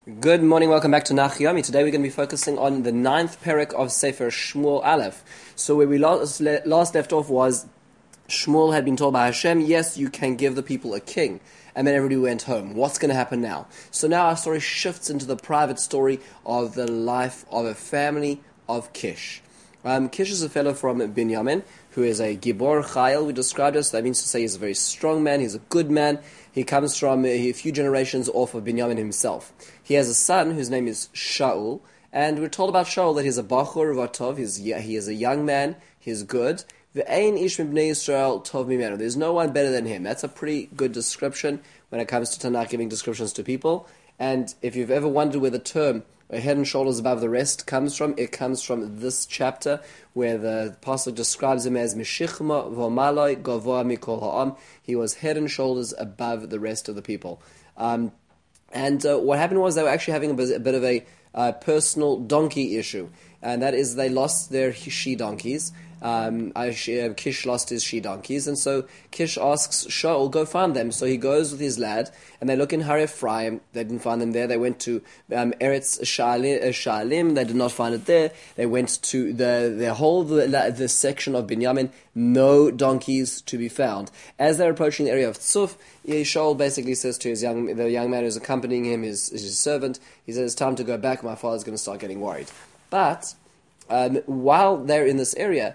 Good morning, welcome back to Nachiami. Today we're going to be focusing on the ninth parak of Sefer Shmuel Aleph. So where we last left off was Shmuel had been told by Hashem, yes, you can give the people a king. And then everybody went home. What's going to happen now? So now our story shifts into the private story of the life of a family of Kish. Kish is a fellow from Binyamin, who is a Gibor Chayil, we described us. That means to say he's a very strong man, he's a good man. He comes from a few generations off of Binyamin himself. He has a son whose name is Shaul, and we're told about Shaul that he's a Bachur Vatov, he is a young man, he's good. Ve'ein ish mibnei Yisrael tov mimenu. There's no one better than him. That's a pretty good description when it comes to Tanakh giving descriptions to people. And if you've ever wondered where the term a head and shoulders above the rest comes from, it comes from this chapter where the pasuk describes him as Mishichma v'maloi gavoa mikol ha'am. He was head and shoulders above the rest of the people. And what happened was they were actually having a bit of a personal donkey issue, and that is they lost their she-donkeys. Kish lost his she-donkeys, and so Kish asks Shaul, go find them. So he goes with his lad, and they look in Har Ephraim. They didn't find them there. They went to Eretz Sha'alim. They did not find it there. They went to the section of Binyamin. No donkeys to be found. As they're approaching the area of Tzuf, Shaul basically says to the young man who's accompanying him, his servant, he says, it's time to go back. My father's going to start getting worried. But while they're in this area,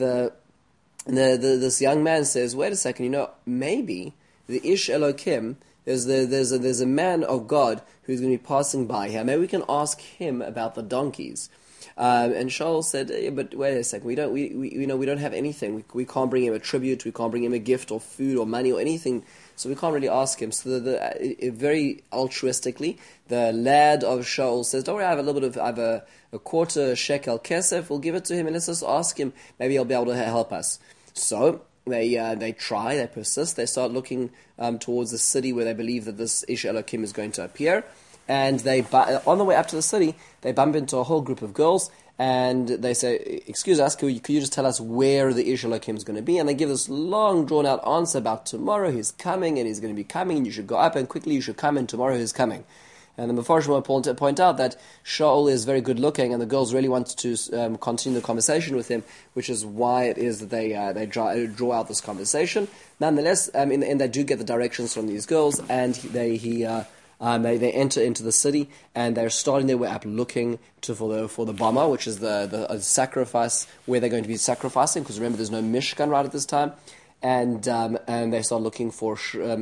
this young man says, "Wait a second, maybe the Ish Elokim, there's a man of God who's going to be passing by here. Maybe we can ask him about the donkeys." And Shaul said, "But wait a second, we don't have anything. We can't bring him a tribute. We can't bring him a gift or food or money or anything. So we can't really ask him." So very altruistically, the lad of Shaul says, "Don't worry, I have a quarter shekel kesef. We'll give it to him and let's just ask him. Maybe he'll be able to help us." So they try, they persist. They start looking towards the city where they believe that this Ish Elokim is going to appear. And on the way up to the city, they bump into a whole group of girls, and they say, "Excuse us, could you just tell us where the Ish Elokim is going to be?" And they give this long, drawn-out answer about tomorrow he's coming, and he's going to be coming, and you should go up, and quickly you should come, and tomorrow he's coming. And the Mefarshim want to point out that Shaul is very good-looking, and the girls really want to continue the conversation with him, which is why it is that they draw out this conversation. Nonetheless, in the end, they do get the directions from these girls, and they enter into the city, and they're starting their way up looking for the Bama, which is the sacrifice where they're going to be sacrificing, because remember there's no Mishkan right at this time, and they start looking for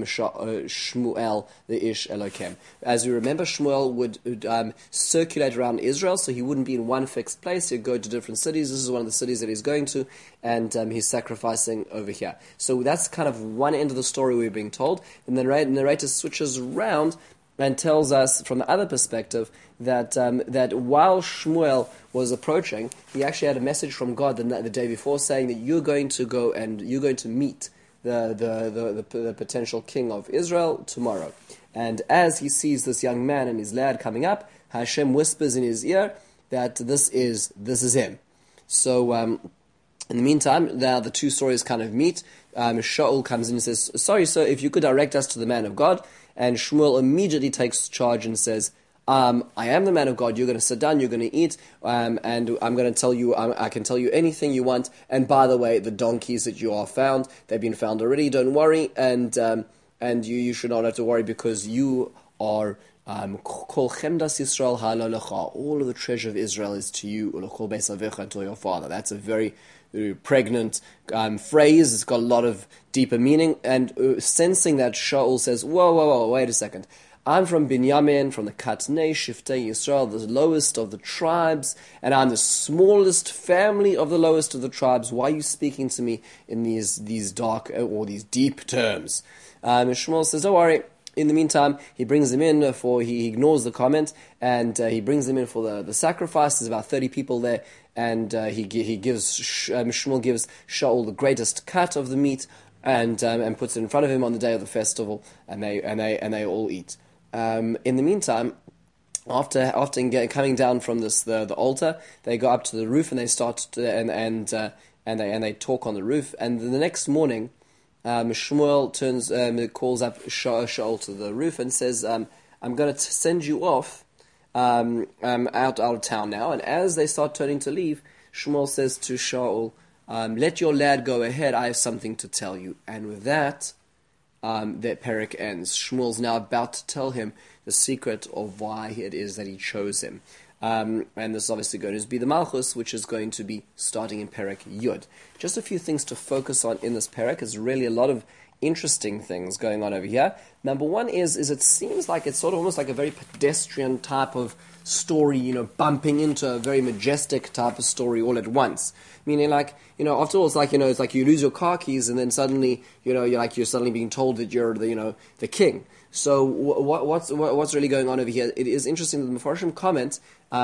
Shmuel, the Ish Elokim. As you remember, Shmuel would circulate around Israel, so he wouldn't be in one fixed place. He'd go to different cities. This is one of the cities that he's going to, and he's sacrificing over here. So that's kind of one end of the story we're being told, and the narrator switches around and tells us from the other perspective that while Shmuel was approaching, he actually had a message from God the day before saying that you're going to go and you're going to meet the potential king of Israel tomorrow. And as he sees this young man and his lad coming up, Hashem whispers in his ear that this is him. So in the meantime, now the two stories kind of meet. Shaul comes in and says, "Sorry, sir, if you could direct us to the man of God." And Shmuel immediately takes charge and says, "I am the man of God. You're going to sit down, you're going to eat, and I'm going to tell you, I can tell you anything you want. And by the way, the donkeys that you are found, they've been found already. Don't worry, and you should not have to worry because you are Kol Chemdas Yisrael Ha'Lo. All of the treasure of Israel is to you, Ulechol Beis Avecha, and to your father." That's a very pregnant phrase. It's got a lot of deeper meaning, and sensing that, Shaul says, whoa, wait a second. I'm from Binyamin, from the Katnei Shiftei Yisrael, the lowest of the tribes, and I'm the smallest family of the lowest of the tribes. Why are you speaking to me in these dark or these deep terms? Shmuel says, "Don't worry." In the meantime, he brings them in he ignores the comment, and he brings them in for the sacrifice. There's about 30 people there, and Shmuel gives Shaul the greatest cut of the meat, and puts it in front of him on the day of the festival, and they all eat. In the meantime, after coming down from the altar, they go up to the roof and they start and they talk on the roof. And the next morning, Shmuel calls up Shaul to the roof and says, "I'm going to send you off out of town now. And as they start turning to leave, Shmuel says to Shaul, let your lad go ahead, I have something to tell you. And with that, that Perek ends. Shmuel's now about to tell him the secret of why it is that he chose him. And this is obviously going to be the Malchus, which is going to be starting in Perek Yud. Just a few things to focus on in this Perek. There's really a lot of interesting things going on over here. Number one is it seems like it's sort of almost like a very pedestrian type of story, bumping into a very majestic type of story all at once. Meaning, like, after all, it's like you lose your car keys and then suddenly, you're suddenly being told that you're the king. So what's really going on over here? It is interesting that the Mefarshim comment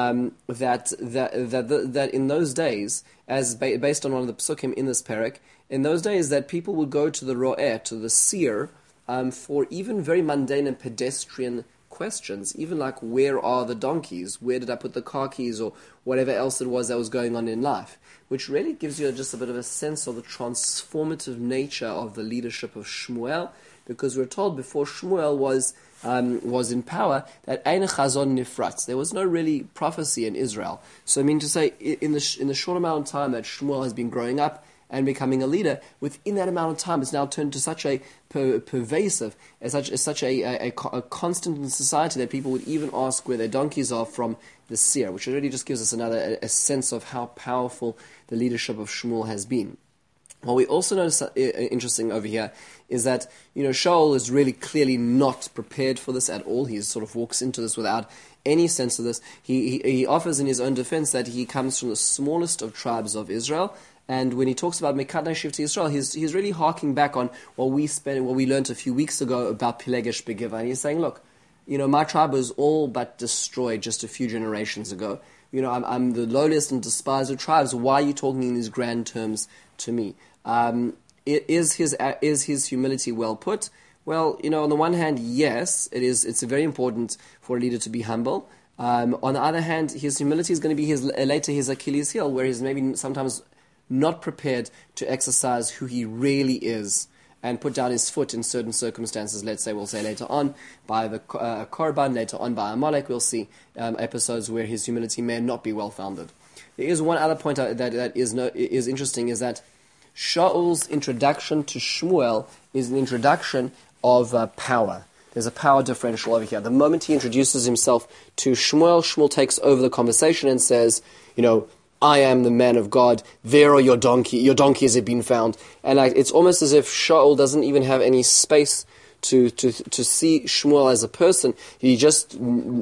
that in those days, as based on one of the psukim in this perek, in those days that people would go to the ro'eh, to the seer, for even very mundane and pedestrian questions, even like where are the donkeys, where did I put the car keys, or whatever else it was that was going on in life, which really gives you just a bit of a sense of the transformative nature of the leadership of Shmuel, because we're told before Shmuel was in power that Ein Chazon Nifratz. There was no really prophecy in Israel. So I mean to say, in the short amount of time that Shmuel has been growing up and becoming a leader, within that amount of time, it's now turned to such a pervasive, such a constant in society that people would even ask where their donkeys are from the seer, which really just gives us a sense of how powerful the leadership of Shmuel has been. What we also notice interesting over here is that, Shaul is really clearly not prepared for this at all. He sort of walks into this without any sense of this. He offers in his own defense that he comes from the smallest of tribes of Israel. And when he talks about Mekadnei Shivtei Yisrael, he's really harking back on what we learned a few weeks ago about Pilegesh Begiva. And he's saying, look, my tribe was all but destroyed just a few generations ago. I'm the lowliest and despised of tribes. Why are you talking in these grand terms to me? Is his humility well put? Well, on the one hand, yes, it is. It's very important for a leader to be humble. On the other hand, his humility is going to be later his Achilles heel, where he's maybe sometimes not prepared to exercise who he really is and put down his foot in certain circumstances. We'll say later on by the Korban, later on by Amalek, we'll see episodes where his humility may not be well founded. There is one other point that is interesting, is that Shaul's introduction to Shmuel is an introduction of power. There's a power differential over here. The moment he introduces himself to Shmuel, Shmuel takes over the conversation and says, I am the man of God, there are your donkeys have been found. And it's almost as if Shaul doesn't even have any space to see Shmuel as a person. He just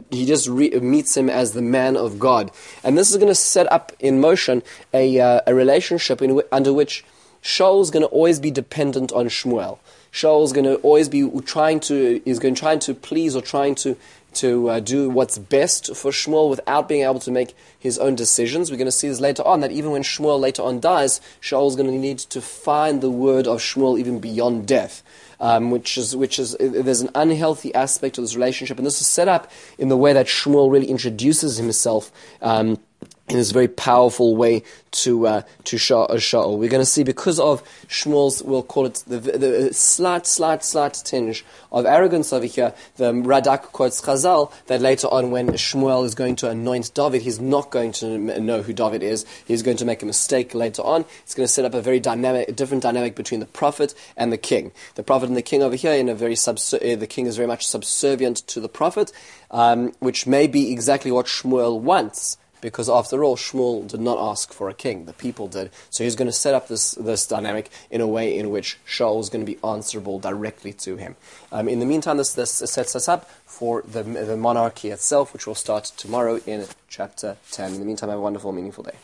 meets him as the man of God. And this is going to set up in motion a relationship under which Shaul's going to always be dependent on Shmuel. Shaul's going to always be trying to please or trying to do what's best for Shmuel without being able to make his own decisions. We're going to see this later on, that even when Shmuel later on dies, Shaul's going to need to find the word of Shmuel even beyond death. Which is there's an unhealthy aspect of this relationship, and this is set up in the way that Shmuel really introduces himself in this very powerful way to Shaul. We're going to see, because of Shmuel's, we'll call it the slight tinge of arrogance over here, the Radak quotes Chazal, that later on when Shmuel is going to anoint David, he's not going to know who David is. He's going to make a mistake later on. It's going to set up a very different dynamic between the prophet and the king. The prophet and the king over here, the king is very much subservient to the prophet, which may be exactly what Shmuel wants. Because after all, Shmuel did not ask for a king. The people did. So he's going to set up this dynamic in a way in which Shaul is going to be answerable directly to him. In the meantime, this sets us up for the monarchy itself, which will start tomorrow in chapter 10. In the meantime, have a wonderful, meaningful day.